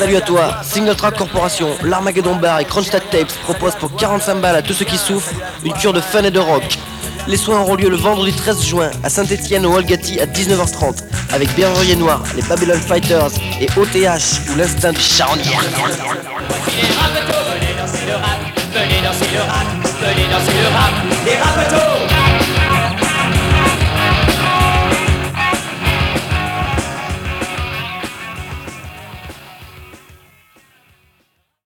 Salut à toi, Single Track Corporation, l'Armageddon Bar et Kronstadt Tapes proposent pour 45 balles à tous ceux qui souffrent une cure de fun et de rock. Les soins auront lieu le vendredi 13 juin à Saint-Etienne au Olgati à 19h30 avec Bergerier Noir, les Babylon Fighters et OTH ou l'instinct du charnière. Venez danser le rap, venez danser le rap, venez danser le rap. Les rappeurs